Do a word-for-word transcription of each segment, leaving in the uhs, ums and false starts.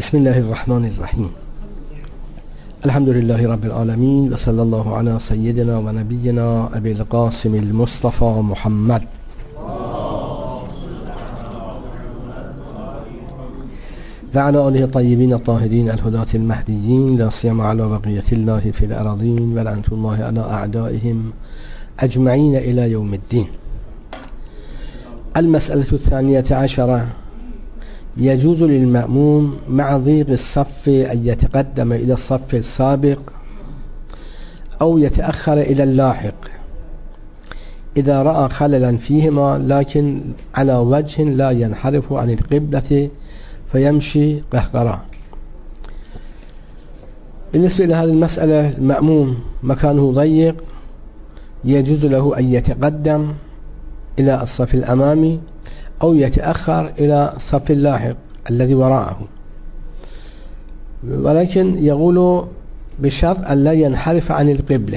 بسم الله الرحمن الرحيم. الحمد لله رب العالمين، وصلى الله على سيدنا ونبينا أبي القاسم المصطفى محمد وعلى آله الطيبين الطاهرين الهداة المهديين، لا سيما على بقية الله في الأراضين، ولعنة الله على أعدائهم أجمعين إلى يوم الدين. المسألة الثانية عشرة: يجوز للمأموم مع ضيق الصف أن يتقدم إلى الصف السابق أو يتأخر إلى اللاحق إذا رأى خللا فيهما، لكن على وجه لا ينحرف عن القبلة فيمشي قهقرا. بالنسبة إلى هذه المسألة، المأموم مكانه ضيق، يجوز له أن يتقدم إلى الصف الأمامي أو يتأخر إلى الصف اللاحق الذي وراءه، ولكن يقول بشرط أن لا ينحرف عن القبلة.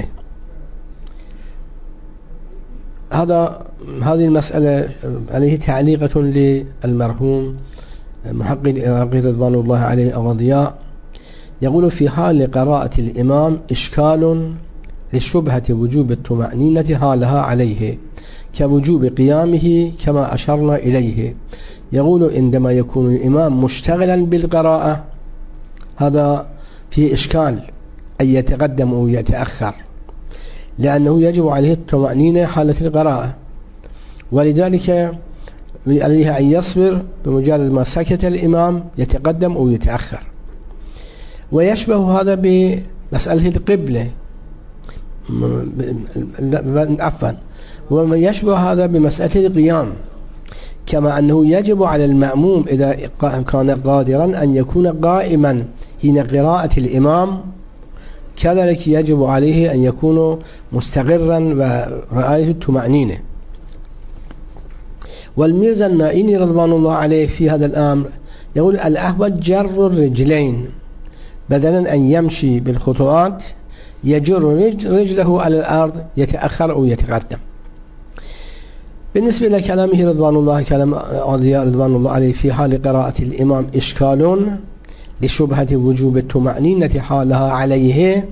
هذا هذه المسألة عليه تعليقة للمرحوم محقق العراقي رضوان الله عليه الرضياء، يقول: في حال قراءة الإمام إشكال لشبهة وجوب الطمأنينة حالها عليه كوجوب قيامه كما أشرنا إليه. يقول: عندما يكون الإمام مشتغلا بالقراءة هذا فيه إشكال أن يتقدم أو يتأخر، لأنه يجب عليه الطمأنينة حالة القراءة، ولذلك عليه أن يصبر، بمجرد ما سكت الإمام يتقدم أو يتأخر. ويشبه هذا بمسألة القبلة، عفوا وما يشبه هذا بمسألة القيام، كما أنه يجب على المأموم إذا كان قادرا أن يكون قائما حين قراءة الإمام، كذلك يجب عليه أن يكون مستقرا ورعاية الطمأنينة. والميرزا النائيني رضوان الله عليه في هذا الأمر يقول: الأحوط جر الرجلين، بدلا أن يمشي بالخطوات يجر رجله على الأرض يتأخر أو يتقدم. بالنسبة لكلامه رضوان الله كلام أضياء رضوان الله عليه: في حال قراءة الإمام إشكال لشبهة وجوب الطمأنينة حالها عليه،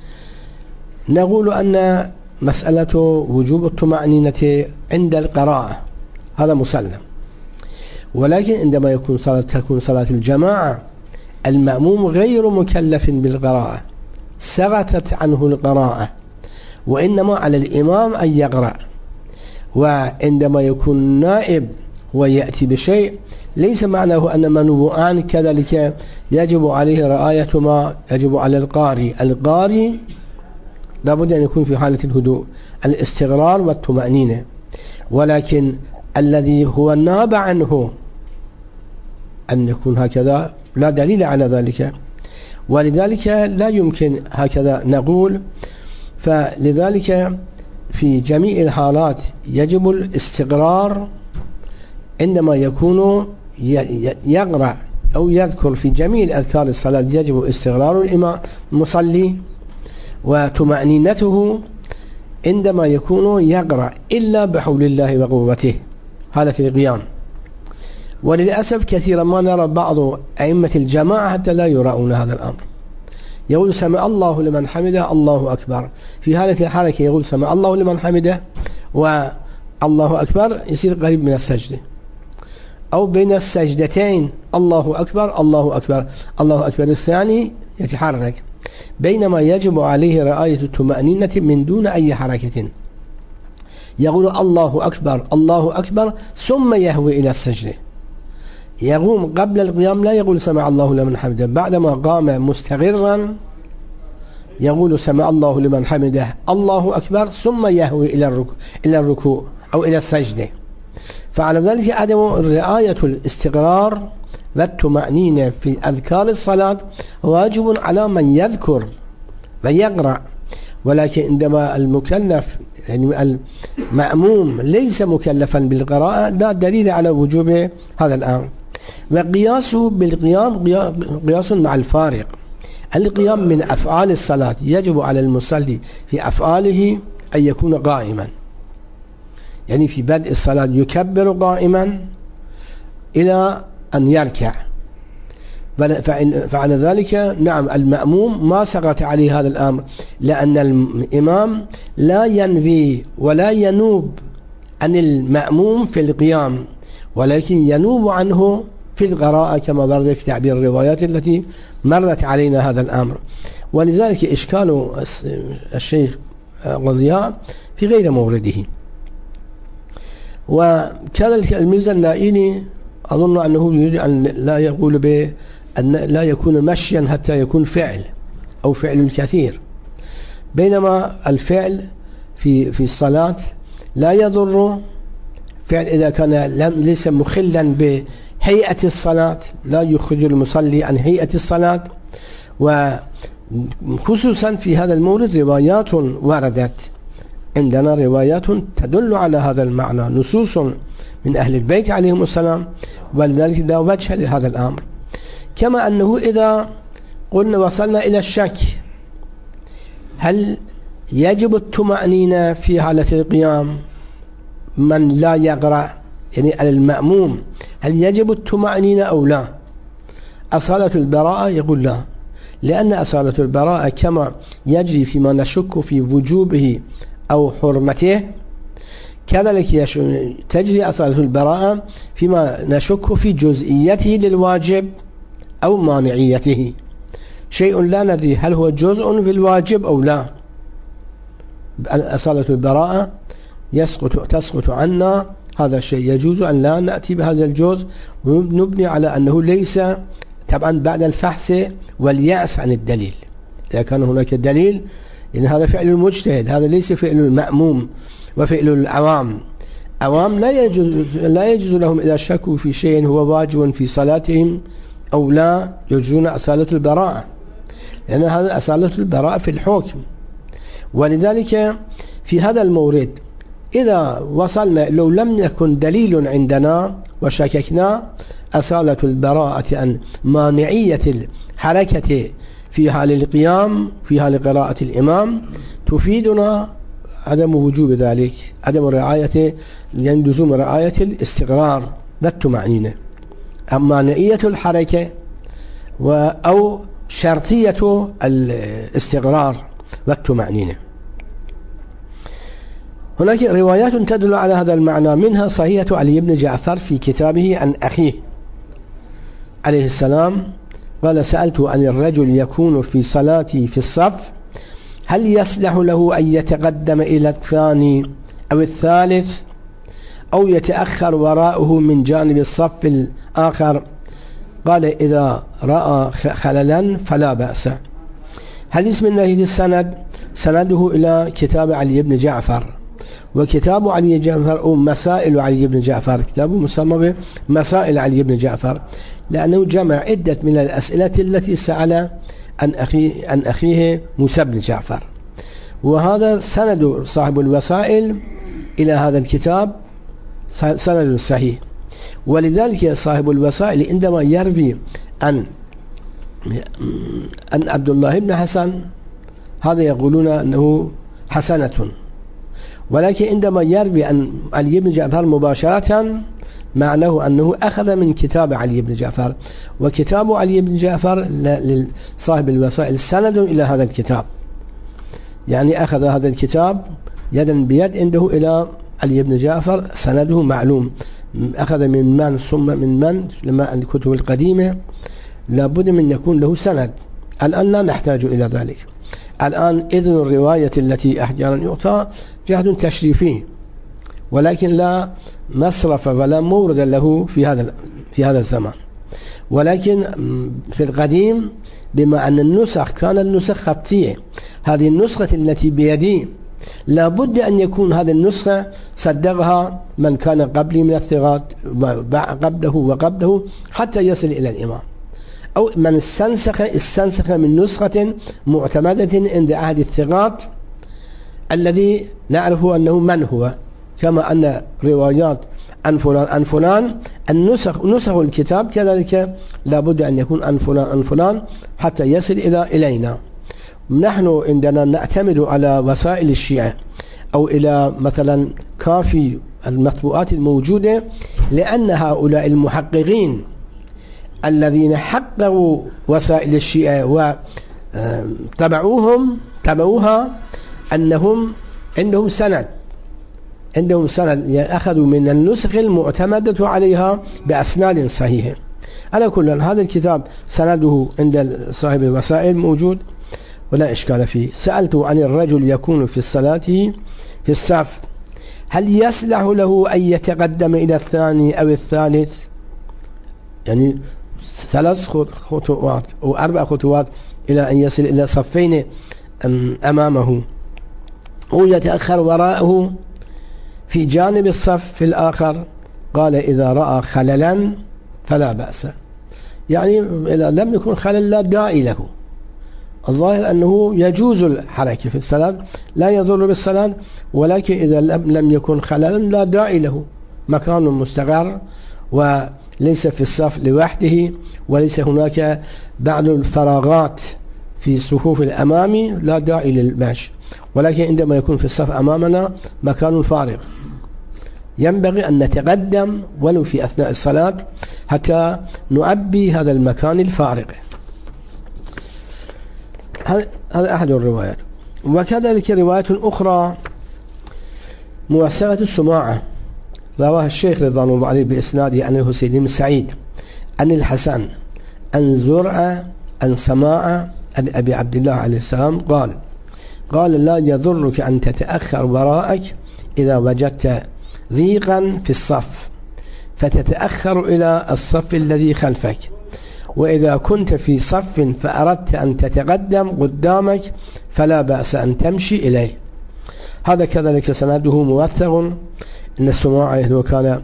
نقول أن مسألة وجوب الطمأنينة عند القراءة هذا مسلم، ولكن عندما يكون صلاة تكون صلاة الجماعة المأموم غير مكلف بالقراءة، سقطت عنه القراءة، وإنما على الإمام أن يقرأ. وعندما يكون نائب ويأتي بشيء ليس معناه أن منوعان كذلك يجب عليه رعاية ما يجب على القارئ. القارئ لابد أن يكون في حالة الهدوء، الاستقرار والطمأنينة، ولكن الذي هو ناب عنه أن يكون هكذا لا دليل على ذلك، ولذلك لا يمكن هكذا نقول. فلذلك في جميع الحالات يجب الاستقرار عندما يكون يقرأ أو يذكر. في جميع أذكار الصلاة يجب استقرار الإمام المصلي وطمأنينته عندما يكون يقرأ، إلا بحول الله وقوته، هذا في القيام. وللأسف كثيرا ما نرى بعض أئمة الجماعة حتى لا يرون هذا الأمر، يقول: سمع الله لمن حمده، الله أكبر. في حالة الحركة يقول: سمع الله لمن حمده والله أكبر، يصير قريب من السجدة، أو بين السجدتين الله أكبر الله أكبر الله أكبر الثاني يتحرك، بينما يجب عليه رعاية الطمأنينة من دون أي حركة. يقول: الله أكبر الله أكبر ثم يهوي إلى السجدة، يقوم قبل القيام لا يقول سمع الله لمن حمده، بعدما قام مستقرا يقول سمع الله لمن حمده الله أكبر ثم يهوي إلى الركوع إلى الركوع أو إلى السجدة. فعلى ذلك عدم رعاية الاستقرار والطمأنينة في أذكار الصلاة واجب على من يذكر ويقرأ، ولكن عندما المكلف يعني المأموم ليس مكلفا بالقراءة لا دليل على وجوب هذا الأمر. وقياسه بالقيام قياس مع الفارق. القيام من أفعال الصلاة، يجب على المصلي في أفعاله أن يكون قائما، يعني في بدء الصلاة يكبر قائما إلى أن يركع، فعلى ذلك نعم المأموم ما سقط عليه هذا الأمر، لأن الإمام لا ينفي ولا ينوب عن المأموم في القيام، ولكن ينوب عنه في القراءة كما ورد في تعبير الروايات التي مرت علينا هذا الأمر. ولذلك إشكال الشيخ ضياء في غير مورده. وكذلك الميزة النائيني أظن أنه يريد أن لا يقول بأن لا يكون مشيا حتى يكون فعل أو فعل الكثير، بينما الفعل في في الصلاة لا يضر. فعل إذا كان ليس مخلا بهيئة الصلاة لا يخرج المصلي عن هيئة الصلاة. وخصوصا في هذا المورد روايات وردت عندنا، روايات تدل على هذا المعنى، نصوص من أهل البيت عليهم السلام، ولذلك لا وجه لهذا الأمر. كما أنه إذا قلنا وصلنا إلى الشك، هل يجب الطمأنينة في حالة القيام من لا يقرأ، يعني على المأموم هل يجب الطمأنينة أو لا؟ أصالة البراءة يقول لا، لأن أصالة البراءة كما يجري فيما نشك في وجوبه أو حرمته، كذلك تجري أصالة البراءة فيما نشك في جزئيته للواجب أو مانعيته، شيء لا ندري هل هو جزء في الواجب أو لا. أصالة البراءة يسقط تسقط عنا هذا الشيء، يجوز أن لا نأتي بهذا الجزء ونبني على أنه ليس، طبعا بعد الفحص واليأس عن الدليل. إذا كان هناك دليل إن هذا فعل المجتهد، هذا ليس فعل المأموم وفعل العوام. عوام لا يجوز لا يجوز لهم إذا شكوا في شيء هو واجب في صلاتهم أو لا يرجون أصالة البراءة، لأن هذا أصالة البراءة في الحكم. ولذلك في هذا المورد إذا وصلنا لو لم يكن دليل عندنا وشككنا، أصالة البراءة عن مانعية الحركة في حال القيام في حال قراءة الإمام تفيدنا عدم وجوب ذلك، عدم رعاية، يعني لزوم رعاية الاستقرار والطمأنينة. أما مانعية الحركة أو شرطية الاستقرار والطمأنينة. هناك روايات تدل على هذا المعنى، منها صحيحة علي بن جعفر في كتابه عن أخيه عليه السلام قال: سألت عن الرجل يكون في صلاتي في الصف هل يصلح له أن يتقدم إلى الثاني أو الثالث أو يتأخر وراءه من جانب الصف الآخر؟ قال: إذا رأى خللا فلا بأس. حديث من ناحية السند سنده إلى كتاب علي بن جعفر، وكتاب علي بن جعفر أو مسائل علي بن جعفر، كتابه مسمى بمسائل علي بن جعفر، لأنه جمع عدة من الأسئلة التي سأل عن أخيه, عن أخيه موسى بن جعفر. وهذا سند صاحب الوسائل إلى هذا الكتاب سند صحيح. ولذلك صاحب الوسائل عندما يروي عن عن عبد الله بن حسن هذا يقولون أنه حسنة، ولكن عندما يروي عن علي بن جعفر مباشرة معناه أنه أخذ من كتاب علي بن جعفر، وكتاب علي بن جعفر لصاحب الوسائل سند إلى هذا الكتاب، يعني أخذ هذا الكتاب يدا بيد عنده إلى علي بن جعفر، سنده معلوم، أخذ من من ثم من من. لما الكتب القديمة لابد من يكون له سند، الآن لا نحتاج إلى ذلك. الآن إذن الرواية التي أحيانا يعطى جهد تشريفي، ولكن لا مصرف ولا مورد له في هذا في هذا الزمان. ولكن في القديم بما أن النسخ كان النسخ خطية، هذه النسخة التي بيدي لابد أن يكون هذه النسخة صدقها من كان قبلي من الثقات قبله وقبله حتى يصل إلى الإمام، أو من استنسخ استنسخ من نسخة معتمدة عند أحد الثقات الذي نعرف أنه من هو، كما أن روايات عن فلان عن فلان النسخ نسخ الكتاب كذلك لابد أن يكون عن فلان عن فلان حتى يصل إلى إلينا. نحن عندنا نعتمد على وسائل الشيعة أو إلى مثلا كافي المطبوعات الموجودة، لأن هؤلاء المحققين الذين حققوا وسائل الشيعة وتبعوهم تبعوها أنهم عندهم سند عندهم سند أخذوا من النسخ المعتمدة عليها بأسناد صحيحة. على كل هذا الكتاب سنده عند صاحب الوسائل موجود ولا إشكال فيه. سألته عن الرجل يكون في الصلاة في الصف هل يصلح له أن يتقدم إلى الثاني أو الثالث، يعني ثلاث خطوات أو أربع خطوات إلى أن يصل إلى صفين أمامه، أو يتأخر وراءه في جانب الصف الآخر. قال إذا رأى خللا فلا بأس، يعني إذا لم يكن خلل لا داعي له. الظاهر أنه يجوز الحركة في الصلاة لا يضر بالصلاة، ولكن إذا لم يكن خللا لا داعي له، مكان مستقر وليس في الصف لوحده وليس هناك بعض الفراغات في صفوف الأمامي لا داعي للمشي. ولكن عندما يكون في الصف أمامنا مكان فارغ ينبغي أن نتقدم ولو في أثناء الصلاة حتى نعبي هذا المكان الفارغ. هذا أحد الروايات. وكذلك رواية أخرى موسعة السماعة رواها الشيخ رضوان الله عليه بإسناده عن الحسين بن سعيد عن الحسن عن زرع عن سماعة عن أبي عبد الله عليه السلام قال قال لا يضرك أن تتأخر وراءك إذا وجدت ضيقا في الصف فتتأخر إلى الصف الذي خلفك، وإذا كنت في صف فأردت أن تتقدم قدامك فلا بأس أن تمشي إليه. هذا كذلك سنده موثق إن السماعة هو كان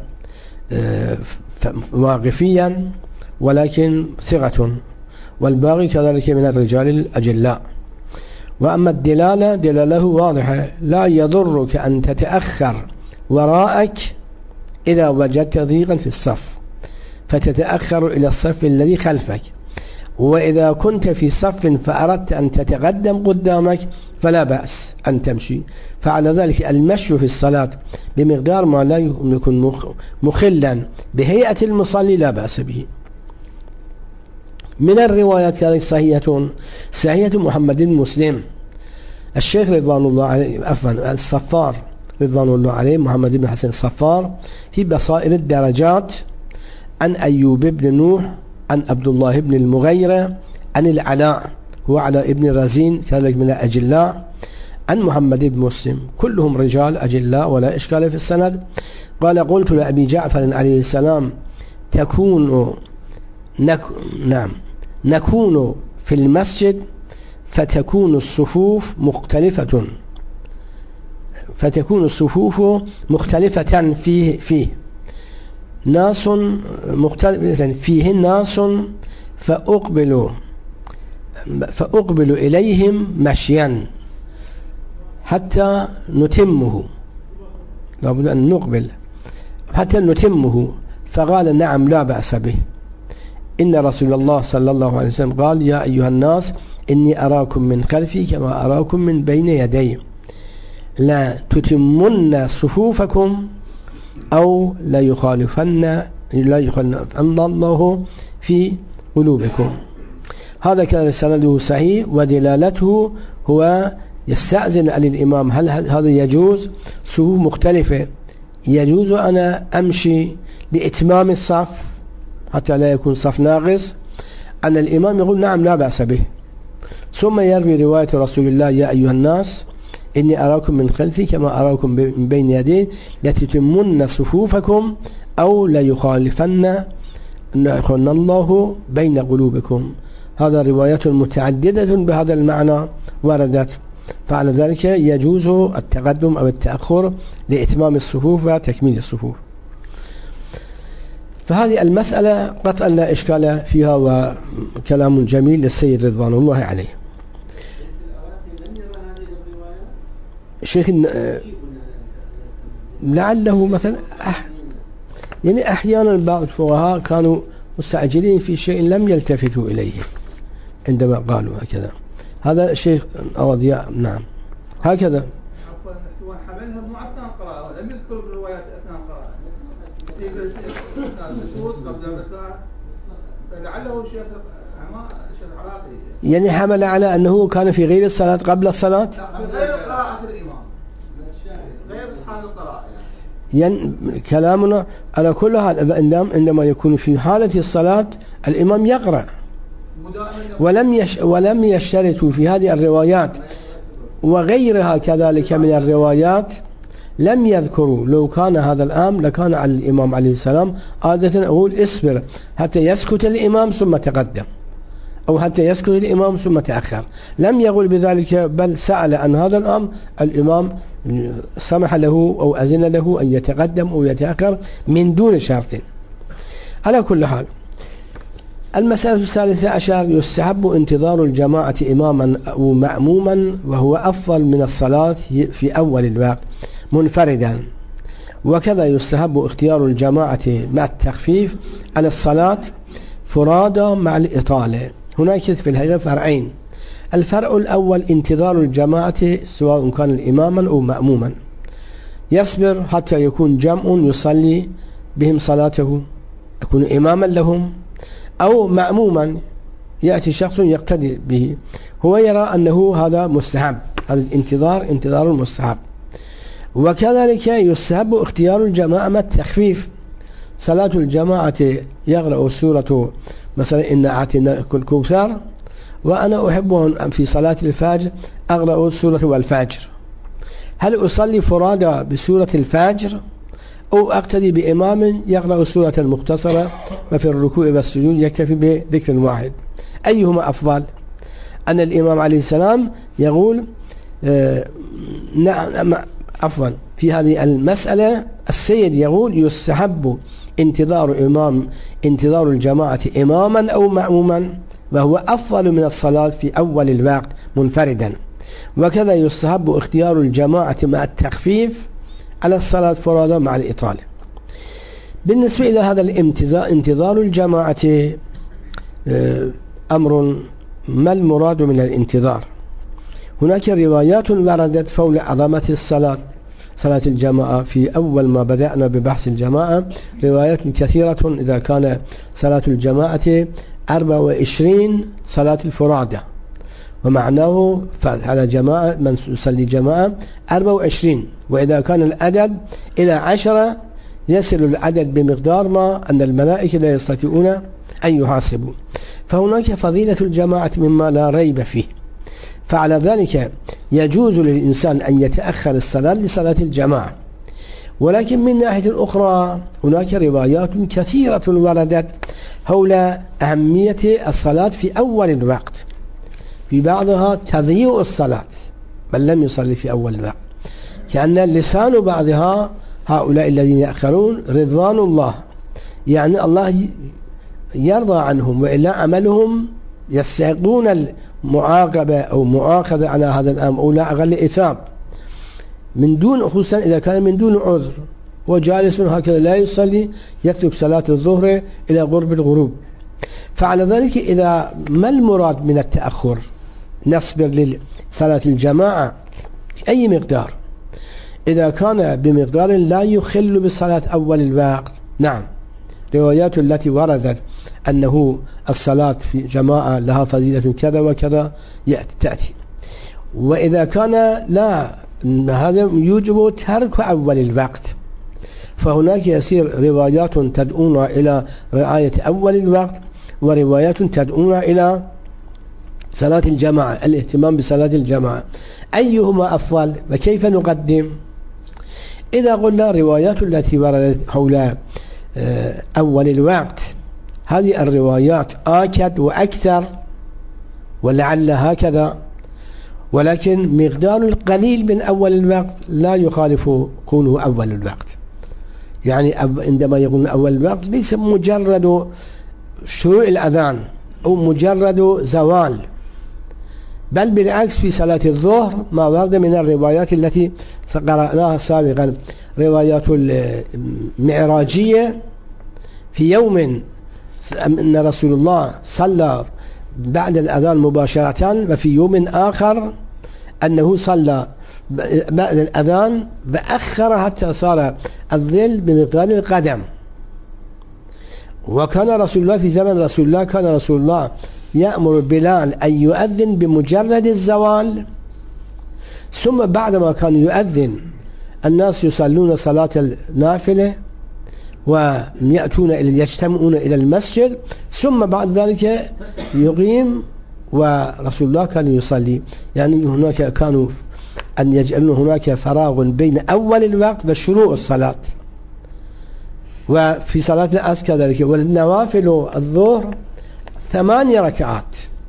واقفيا ولكن ثقة، والباقي كذلك من الرجال الأجلاء. وأما الدلالة دلالته واضحة لا يضرك أن تتأخر وراءك إذا وجدت ضيقا في الصف فتتأخر إلى الصف الذي خلفك، وإذا كنت في صف فأردت أن تتقدم قدامك فلا بأس أن تمشي. فعلى ذلك المشي في الصلاة بمقدار ما لا يكون مخلا بهيئة المصلي لا بأس به. من الروايات كذلك صحيحة صحيحة محمد بن مسلم الشيخ رضوان الله عليه عفوا الصفار رضوان الله عليه محمد بن حسن الصفار في بصائر الدرجات عن أيوب بن نوح عن عبد الله بن المغيرة عن العلاء هو علاء ابن رزين كذلك من الأجلاء عن محمد بن مسلم، كلهم رجال أجلاء ولا إشكال في السند. قال قلت لأبي جعفر عليه السلام تكون نك... نعم نكون في المسجد فتكون الصفوف مختلفة فتكون الصفوف مختلفة فيه فيه ناس مختلفة فيه ناس فأقبل فأقبل إليهم مشيا حتى نتمه، لابد أن نقبل حتى نتمه. فقال نعم لا بأس به، إن رسول الله صلى الله عليه وسلم قال يا أيها الناس إني أراكم من خلفي كما أراكم من بين يدي، لا تتمن صفوفكم أو لا يخالفن لا يخالفن الله في قلوبكم. هذا كان سنده صحيح، ودلالته هو يستأذن على الإمام هل هذا يجوز صفوف مختلفة، يجوز أنا أمشي لإتمام الصف حتى لا يكون صف ناقص، أن الإمام يقول نعم لا بأس به. ثم يروي رواية رسول الله يا أيها الناس إني أراكم من خلفي كما أراكم من بين يدي لتتمن صفوفكم أو لا يخالفن الله بين قلوبكم. هذا روايات متعددة بهذا المعنى وردت، فعلى ذلك يجوز التقدم أو التأخر لإتمام الصفوف وتكميل الصفوف. فهذه المسألة قطعا لا إشكال فيها وكلام جميل للسيد رضوان الله عليه. شيخ لعله مثلا أح يعني أحيانا بعض الفقهاء كانوا مستعجلين في شيء لم يلتفتوا إليه عندما قالوا هكذا. هذا الشيخ أوضياء نعم هكذا حملها مع أثناء القراءة، لم يذكر بالروايات أثناء القراءة. السكوت قبل الركعة لعله شيخ ما شيخ عراقي يعني حمل على أنه كان في غير الصلاة قبل الصلاة غير قراءة الإمام غير حال القراءة يعني كلامنا على كل حال عندما يكون في حالة الصلاة الإمام يقرأ ولم يش ولم يشترطوا في هذه الروايات وغيرها كذلك من الروايات لم يذكروا لو كان هذا الأمر لكان على الإمام عليه السلام عادة أقول اصبر حتى يسكت الإمام ثم تقدم أو حتى يسكت الإمام ثم تأخر. لم يقل بذلك بل سأل عن هذا الأمر الإمام سمح له أو أذن له أن يتقدم أو يتأخر من دون شرط. على كل حال المسألة الثالثة عشر يستحب انتظار الجماعة إماما أو مأموما وهو أفضل من الصلاة في أول الوقت منفردا، وكذا يستحب اختيار الجماعة مع التخفيف على الصلاة فرادى مع الإطالة. هناك في الحقيقة فرعين. الفرع الأول انتظار الجماعة سواء كان إماما أو مأموما، يصبر حتى يكون جمع يصلي بهم صلاته يكون إماما لهم، أو مأموما يأتي شخص يقتدي به هو يرى أنه هذا مستحب، هذا الانتظار انتظار المستحب. وكذلك يستحب اختيار الجماعة مع التخفيف. صلاة الجماعة يقرأ سورة مثلا إن أعطينا الكوثر، وأنا أحب في صلاة الفجر أقرأ سورة والفجر، هل أصلي فرادى بسورة الفجر أو أقتدي بإمام يقرأ سورة المختصرة وفي الركوع والسجود يكتفي بذكر واحد؟ أيهما أفضل؟ أن الإمام عليه السلام يقول آه نعم عفوا في هذه المسألة السيد يقول يستحب انتظار إمام انتظار الجماعة إماما أو مأموما وهو أفضل من الصلاة في أول الوقت منفردا، وكذا يستحب اختيار الجماعة مع التخفيف على الصلاة فرادى مع الإطالة. بالنسبة إلى هذا الامتزاء انتظار الجماعة أمر ما المراد من الانتظار؟ هناك روايات وردت فوق عظمة الصلاة صلاة الجماعة. في أول ما بدأنا ببحث الجماعة روايات كثيرة إذا كان صلاة الجماعة أربعة وعشرين صلاة الفرادى، ومعناه على جماعة من يصلي جماعة أربعة وعشرين، وإذا كان العدد إلى عشرة يصل العدد بمقدار ما أن الملائكة لا يستطيعون أن يحاسبوا. فهناك فضيلة الجماعة مما لا ريب فيه، فعلى ذلك يجوز للإنسان أن يتأخر الصلاة لصلاة الجماعة. ولكن من ناحية أخرى هناك روايات كثيرة وردت حول أهمية الصلاة في أول الوقت، في بعضها تضييع الصلاة بل لم يصلي في أول الوقت، كأن لسان بعضها هؤلاء الذين يأخرون رضوان الله، يعني الله يرضى عنهم وإلا عملهم يستحقون المعاقبة أو مؤاخذة على هذا الأمر أو لا أقل إثاب من دون، خصوصا إذا كان من دون عذر وجالس هكذا لا يصلي يترك صلاة الظهر إلى قرب الغروب. فعلى ذلك إذا ما المراد من التأخر؟ نصبر لصلاة الجماعة أي مقدار، إذا كان بمقدار لا يخل بصلاة أول الوقت. نعم روايات التي وردت أنه الصلاة في جماعة لها فضيلة كذا وكذا تأتي. وإذا كان لا هذا يوجب ترك أول الوقت، فهناك يصير روايات تدعونا إلى رعاية أول الوقت وروايات تدعونا إلى صلاة الجماعة، الاهتمام بصلاة الجماعة. أيهما أفضل وكيف نقدم؟ إذا قلنا روايات التي وردت حول أول الوقت هذه الروايات آكد وأكثر ولعل هكذا، ولكن مقدار القليل من أول الوقت لا يخالف كونه أول الوقت. يعني عندما يقول أول الوقت ليس مجرد شروع الأذان أو مجرد زوال، بل بالعكس في صلاة الظهر ما ورد من الروايات التي قرأناها سابقا، روايات المعراجية في يوم أن رسول الله صلى بعد الأذان مباشرة، وفي يوم آخر أنه صلى بعد الأذان وأخر حتى صار الظل بمقدار القدم. وكان رسول الله في زمن رسول الله كان رسول الله يأمر بلال أن يؤذن بمجرد الزوال، ثم بعدما كان يؤذن الناس يصلون صلاة النافلة ويأتون إلى يجتمعون إلى المسجد، ثم بعد ذلك يقيم ورسول الله كان يصلي. يعني هناك كانوا أن يجعلون هناك فراغ بين أول الوقت وشروع الصلاة. وفي صلاة العصر كذلك. والنوافل الظهر ثمانية ركعات،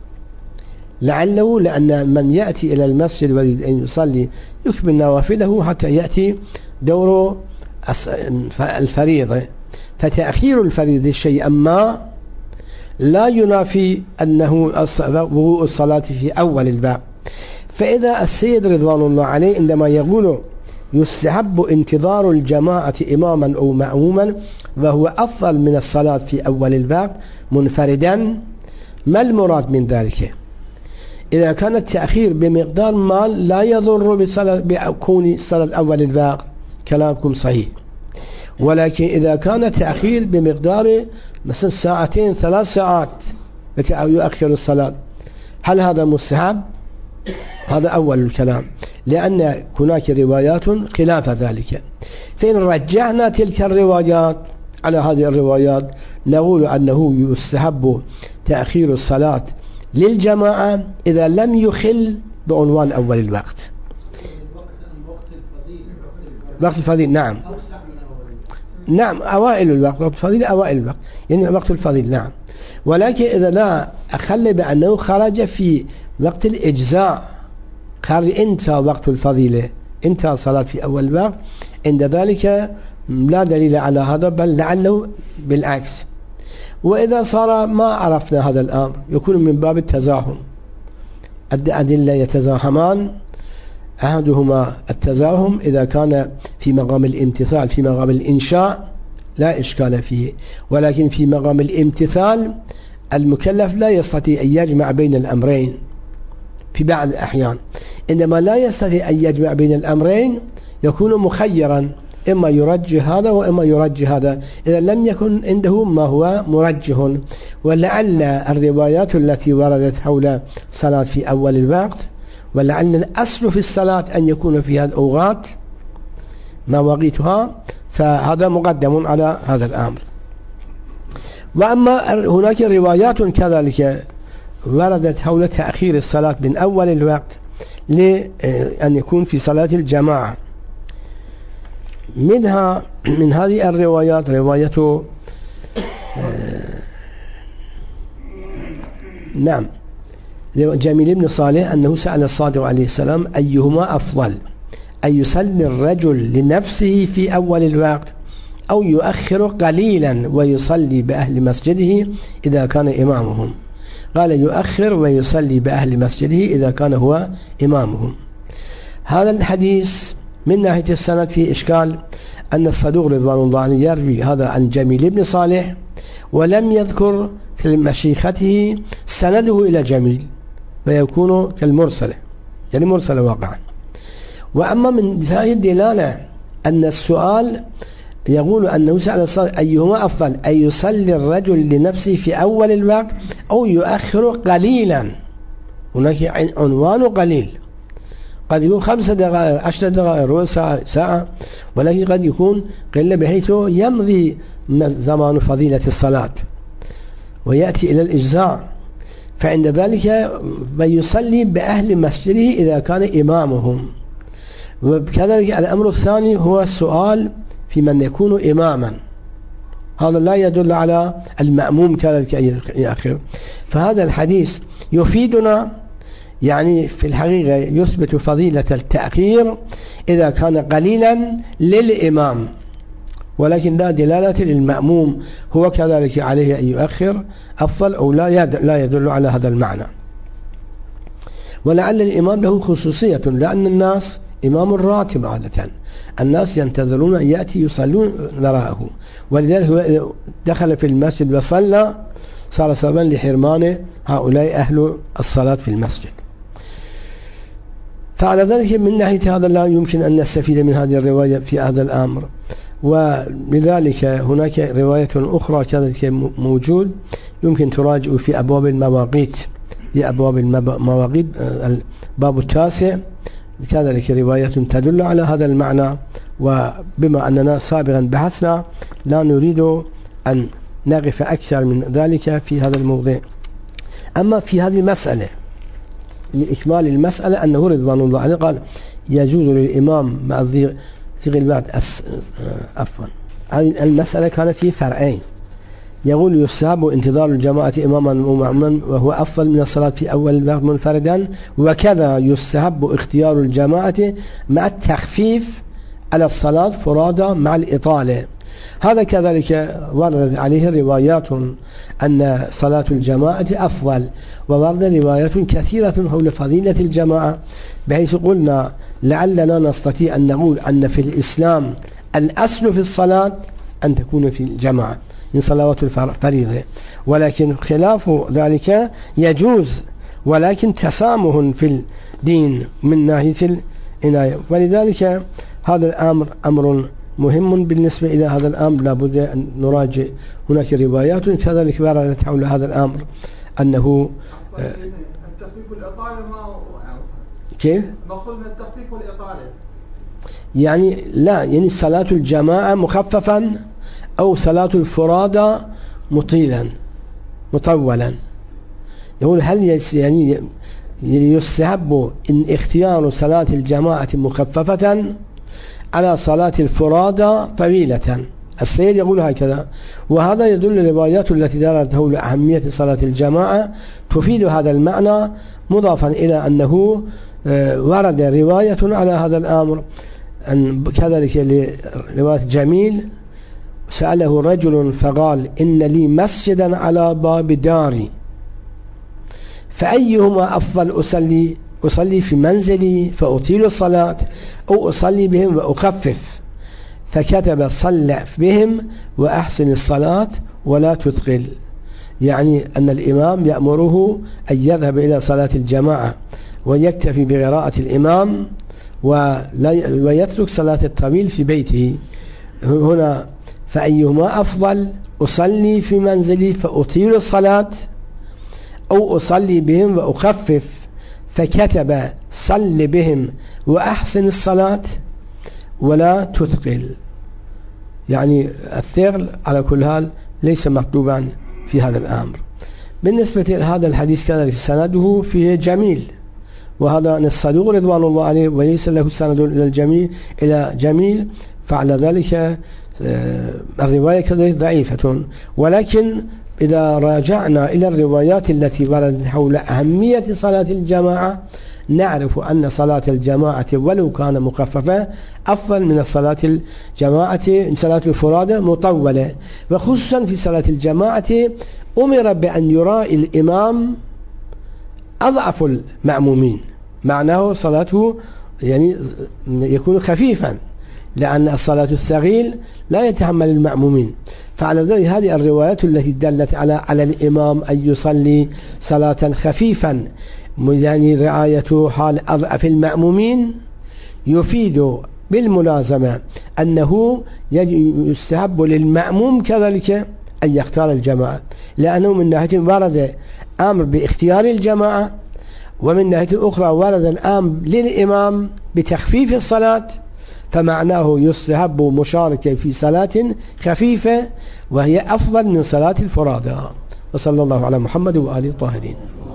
لعله لأن من يأتي إلى المسجد ويريد أن يصلي يكمل نوافله حتى يأتي دور الفريضة، فتأخير الفريضة شيئا ما لا ينافي أنه وضوء الصلاة في أول الباب. فإذا السيد رضوان الله عليه عندما يقول يستحب انتظار الجماعة إماما أو مأموما وهو أفضل من الصلاة في أول الباب منفردا، ما المراد من ذلك؟ إذا كان التأخير بمقدار ما لا يضر بكون صلاة أول الباب كلامكم صحيح، ولكن إذا كان التأخير بمقدار مثلا ساعتين ثلاث ساعات أو يؤخر الصلاة، هل هذا مستحب؟ هذا أول الكلام، لأن هناك روايات خلاف ذلك. فإن رجعنا تلك الروايات على هذه الروايات نقول أنه يستحب تأخير الصلاة للجماعة إذا لم يخل بعنوان أول الوقت. وقت الفضيل نعم نعم أوائل الوقت، وقت الفضيل أوائل الوقت يعني وقت الفضيل نعم. ولكن إذا لا أخل بأنه خرج في وقت الإجزاء، خرج انتهى وقت الفضيلة، انتهى صلاة في أول الوقت، عند ذلك لا دليل على هذا، بل لعله بالعكس. وإذا صار ما عرفنا هذا الأمر يكون من باب التزاحم، الأدلة يتزاحمان، أحدهما التزاحم إذا كان في مقام الامتثال في مقام الإنشاء لا إشكال فيه، ولكن في مقام الامتثال المكلف لا يستطيع أن يجمع بين الأمرين في بعض الأحيان. إنما لا يستطيع أن يجمع بين الأمرين يكون مخيرا، إما يرجح هذا وإما يرجح هذا إذا لم يكن عنده ما هو مرجح. ولعل الروايات التي وردت حول صلاة في أول الوقت، ولعل الأصل في الصلاة أن يكون فيها الأوقات مواقيتها، فهذا مقدم على هذا الأمر. وأما هناك روايات كذلك وردت حول تأخير الصلاة من أول الوقت لأن يكون في صلاة الجماعة. منها من هذه الروايات رواية نعم جميل بن صالح أنه سأل الصادق عليه السلام أيهما أفضل، أن يصلي الرجل لنفسه في أول الوقت أو يؤخر قليلا ويصلي بأهل مسجده إذا كان إمامهم؟ قال يؤخر ويصلي بأهل مسجده إذا كان هو إمامهم. هذا الحديث من ناحية السند فيه إشكال، أن الصدوق رضوان الله عنه يروي هذا عن جميل بن صالح ولم يذكر في مشيخته سنده إلى جميل، فيكون كالمرسل يعني مرسل واقعا. وأما من هذه الدلالة أن السؤال يقول أنه سأل الصادق أيهما أفضل، أن يصلي الرجل لنفسه في أول الوقت أو يؤخر قليلا. هناك عنوان قليل، قد يكون خمسة دقائق عشر دقائق ربع ساعة ساعة، ولكن قد يكون قلة بحيث يمضي زمان فضيلة الصلاة ويأتي إلى الإجزاء. فعند ذلك فيصلي بأهل مسجده إذا كان إمامهم. وكذلك الأمر الثاني هو السؤال في من يكون إماما، هذا لا يدل على المأموم كذلك يأخر. فهذا الحديث يفيدنا يعني في الحقيقة يثبت فضيلة التأخير إذا كان قليلا للإمام، ولكن لا دلالة للمأموم هو كذلك عليه أن يؤخر أفضل أو لا يدل على هذا المعنى. ولعل الإمام له خصوصية، لأن الناس إمام الراتب عادة الناس ينتظرون أن يأتي يصلون وراءه، ولذلك دخل في المسجد وصلى صار سببا لحرمان هؤلاء أهل الصلاة في المسجد. فعلى ذلك من ناحية هذا لا يمكن أن نستفيد من هذه الرواية في هذا الأمر ولذلك هناك رواية أخرى كذلك موجود يمكن تراجع في أبواب المواقيت، في أبواب المواقيت الباب التاسع كذلك رواية تدل على هذا المعنى. وبما أننا سابقا بحثنا لا نريد أن نقف أكثر من ذلك في هذا الموضوع. أما في هذه المسألة لإكمال المسألة أنه رضوان الله عليه قال يجوز للإمام مع ذي البعد عفوا المسألة كانت في فرعين. يقول يستحب انتظار الجماعة إماما ومأموما وهو أفضل من الصلاة في أول الوقت منفردا، وكذا يستحب اختيار الجماعة مع التخفيف على الصلاة فرادى مع الإطالة. هذا كذلك ورد عليه روايات أن صلاة الجماعة أفضل، وورد روايات كثيرة حول فضيلة الجماعة، بحيث قلنا لعلنا نستطيع أن نقول أن في الإسلام الأصل في الصلاة أن تكون في الجماعة من صلوات الفريضة، ولكن خلاف ذلك يجوز، ولكن تسامح في الدين من ناحية العناية. ولذلك هذا الأمر أمر مهم بالنسبة إلى هذا الأمر، لابد أن نراجع. هناك روايات كذلك وردت حول هذا الأمر أنه التخفيف والإطالة ما كيف؟ مقصود من التخفيف والإطالة يعني لا، يعني صلاة الجماعة مخففا أو صلاة الفرادى مطيلا مطولا. يقول هل يعني يستحب إن اختيار صلاة الجماعة مخففة على صلاة الفرادى طويلة؟ السيد يقول هكذا، وهذا يدل الروايات التي دارت حول أهمية صلاة الجماعة تفيد هذا المعنى، مضافا إلى أنه ورد رواية على هذا الأمر أن كذلك لرواية جميل سأله رجل فقال إن لي مسجدا على باب داري فأيهما أفضل أصلي أصلي في منزلي فأطيل الصلاة أو أصلي بهم وأخفف؟ فكتب صلى بهم وأحسن الصلاة ولا تثقل، يعني أن الإمام يأمره أن يذهب إلى صلاة الجماعة ويكتفي بقراءة الإمام ويترك صلاة الطويل في بيته. هنا فأيهما أفضل أصلي في منزلي فأطيل الصلاة أو أصلي بهم وأخفف؟ فكتب صل بهم وأحسن الصلاة ولا تثقل، يعني الثقل على كل حال ليس مطلوبا في هذا الأمر. بالنسبة لهذا الحديث كذلك سنده فيه جميل، وهذا الصدوق رضوان الله عليه وليس له سند إلى الجميل إلى جميل، فعلى ذلك الرواية كذلك ضعيفة. ولكن إذا راجعنا إلى الروايات التي وردت حول أهمية صلاة الجماعة نعرف أن صلاة الجماعة ولو كان مخففة أفضل من صلاة الجماعة صلاة الفرادى مطولة، وخصوصا في صلاة الجماعة أمر بأن يراعي الإمام أضعف المأمومين، معناه صلاته يعني يكون خفيفا، لأن الصلاة الثقيل لا يتحمل المأمومين. فعلى ذلك هذه الروايات التي دلت على على الإمام أن يصلي صلاة خفيفا يعني رعاية حال أضعف المأمومين يفيد بالملازمة أنه يستحب للمأموم كذلك أن يختار الجماعة، لأنه من ناحية ورد أمر باختيار الجماعة، ومن ناحية أخرى ورد الأمر للإمام بتخفيف الصلاة، فمعناه يستحب مشاركة في صلاة خفيفة وهي أفضل من صلاة الفرادى. وصلى الله على محمد وآله الطاهرين.